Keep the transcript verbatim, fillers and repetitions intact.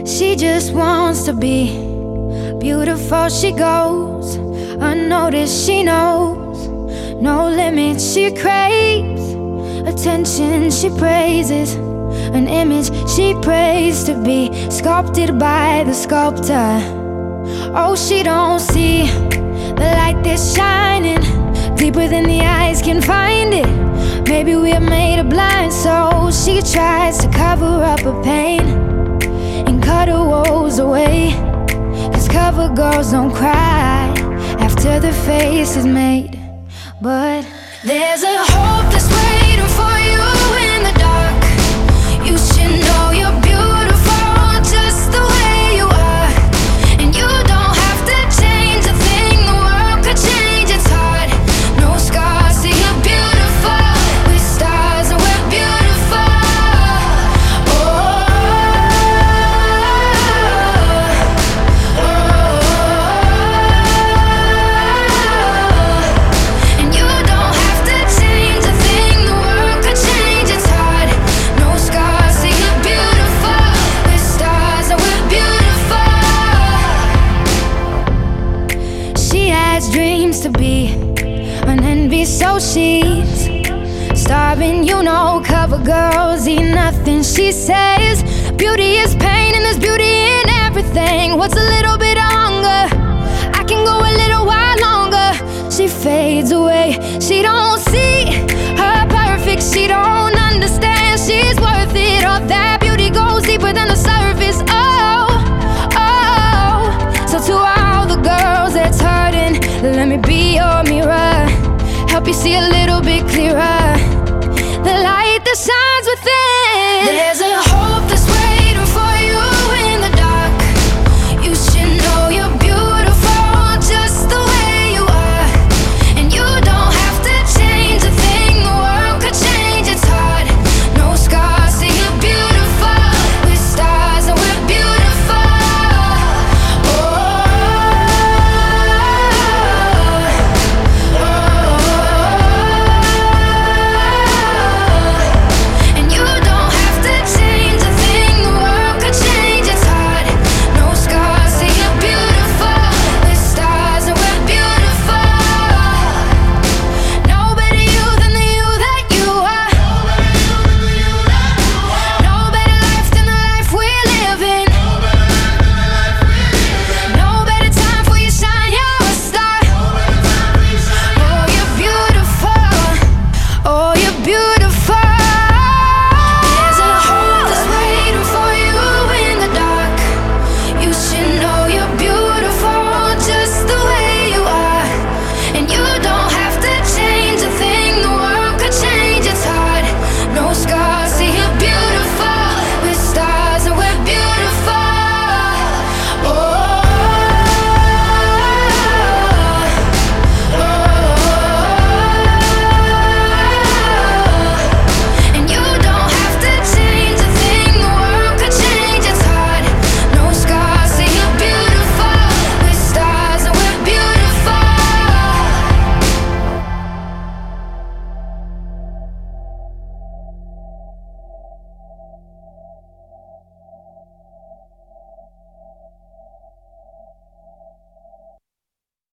She just wants to be beautiful. She goes unnoticed. She knows no limits. She craves attention. She praises an image she prays to be sculpted by the sculptor. Oh, she don't see the light that's shining deeper than the eyes can find it. Maybe we're made of blind, so she tries to cover up her pain and cut her woes away. Cause cover girls don't cry after the face is made. But there's a hope that's waiting for you in the dark. You should know you're beautiful just the way you are. And you don't have to change a thing, the world could change its heart. No scars, see you're beautiful. We're stars and we're beautiful. Oh, oh, oh. And you don't have to change a thing, the world could change its heart. No scars, see you're beautiful. We're stars and we're beautiful. She has dreams to be an envy, so she's starving. You know, cover girls eat nothing. She says beauty is pain and there's beauty in everything. What's a little bit of hunger? I can go a little while longer. She fades away. She don't see her perfect. She don't understand she's worth it. All that beauty goes deeper than the surface. Oh, oh. So to all the girls that's hurting, let me be your mirror. Help you see a little